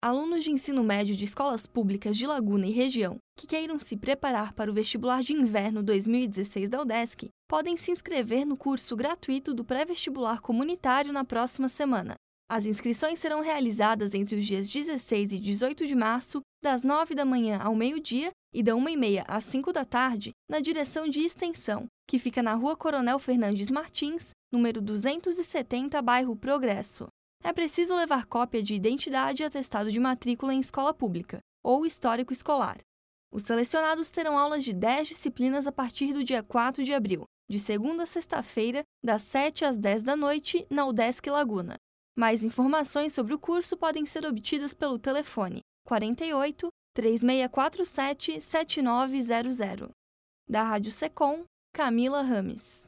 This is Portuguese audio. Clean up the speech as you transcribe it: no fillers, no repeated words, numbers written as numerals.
Alunos de ensino médio de escolas públicas de Laguna e região que queiram se preparar para o vestibular de inverno 2016 da UDESC podem se inscrever no curso gratuito do pré-vestibular comunitário na próxima semana. As inscrições serão realizadas entre os dias 16 e 18 de março, das 9 da manhã ao meio-dia e da 1h30 às 5 da tarde, na direção de extensão, que fica na Rua Coronel Fernandes Martins, número 270, bairro Progresso. É preciso levar cópia de identidade e atestado de matrícula em escola pública, ou histórico escolar. Os selecionados terão aulas de 10 disciplinas a partir do dia 4 de abril, de segunda a sexta-feira, das 7 às 10 da noite, na UDESC Laguna. Mais informações sobre o curso podem ser obtidas pelo telefone 48 3647 7900. Da Rádio Secom, Camila Rames.